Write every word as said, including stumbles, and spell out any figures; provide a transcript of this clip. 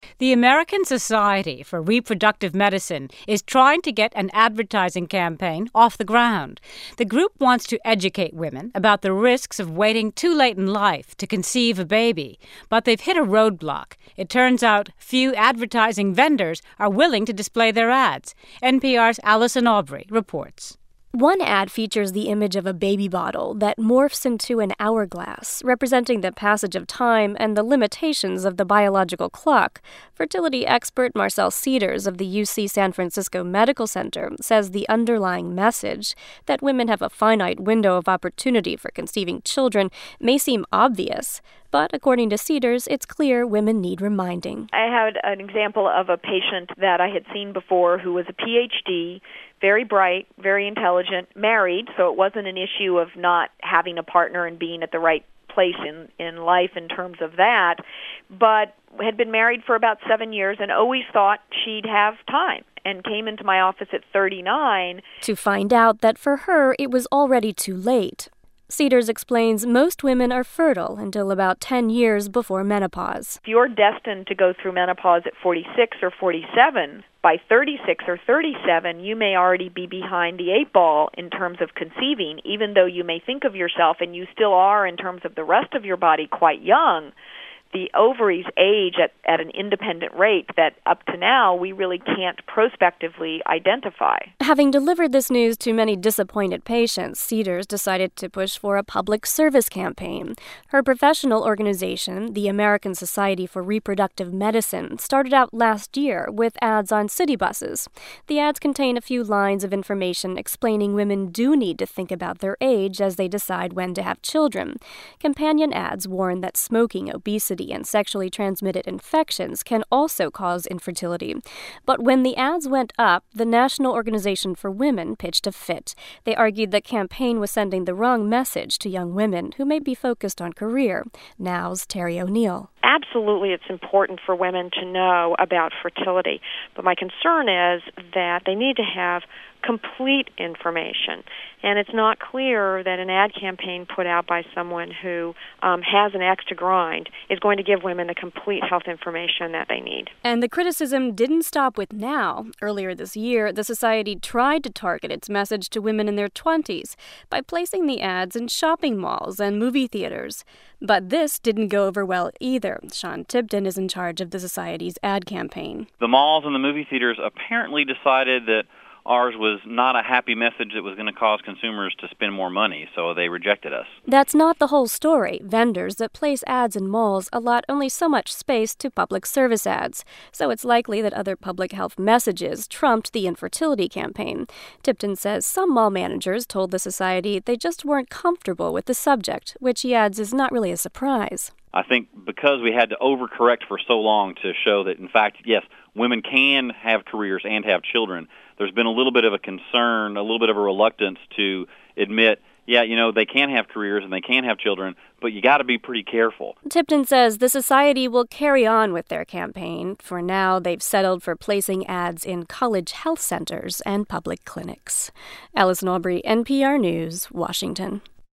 The American Society for Reproductive Medicine is trying to get an advertising campaign off the ground. The group wants to educate women about the risks of waiting too late in life to conceive a baby, but they've hit a roadblock. It turns out few advertising vendors are willing to display their ads. N P R's Allison Aubrey reports. One ad features the image of a baby bottle that morphs into an hourglass, representing the passage of time and the limitations of the biological clock. Fertility expert Marcel Cedars of the U C San Francisco Medical Center says the underlying message, that women have a finite window of opportunity for conceiving children, may seem obvious. But according to Cedars, it's clear women need reminding. I had an example of a patient that I had seen before who was a P H D, very bright, very intelligent, married, so it wasn't an issue of not having a partner and being at the right place in, in life in terms of that, but had been married for about seven years and always thought she'd have time, and came into my office at thirty-nine. To find out that for her, it was already too late. Cedars explains most women are fertile until about ten years before menopause. If you're destined to go through menopause at forty-six or forty-seven, by thirty-six or thirty-seven, you may already be behind the eight ball in terms of conceiving, even though you may think of yourself, and you still are in terms of the rest of your body, quite young. The ovaries age at, at an independent rate that up to now we really can't prospectively identify. Having delivered this news to many disappointed patients, Cedars decided to push for a public service campaign. Her professional organization, the American Society for Reproductive Medicine, started out last year with ads on city buses. The ads contain a few lines of information explaining women do need to think about their age as they decide when to have children. Companion ads warn that smoking, obesity, and sexually transmitted infections can also cause infertility. But when the ads went up, the National Organization for Women pitched a fit. They argued the campaign was sending the wrong message to young women who may be focused on career. Now's Terry O'Neill. Absolutely, it's important for women to know about fertility. But my concern is that they need to have complete information. And it's not clear that an ad campaign put out by someone who um, has an axe to grind is going to give women the complete health information that they need. And the criticism didn't stop with now. Earlier this year, the Society tried to target its message to women in their twenties by placing the ads in shopping malls and movie theaters. But this didn't go over well either. Sean Tipton is in charge of the Society's ad campaign. The malls and the movie theaters apparently decided that ours was not a happy message that was going to cause consumers to spend more money, so they rejected us. That's not the whole story. Vendors that place ads in malls allot only so much space to public service ads, so it's likely that other public health messages trumped the infertility campaign. Tipton says some mall managers told the Society they just weren't comfortable with the subject, which he adds is not really a surprise. I think because we had to overcorrect for so long to show that, in fact, yes, women can have careers and have children, there's been a little bit of a concern, a little bit of a reluctance to admit, yeah, you know, they can have careers and they can have children, but you got to be pretty careful. Tipton says the Society will carry on with their campaign. For now, they've settled for placing ads in college health centers and public clinics. Allison Aubrey, N P R News, Washington.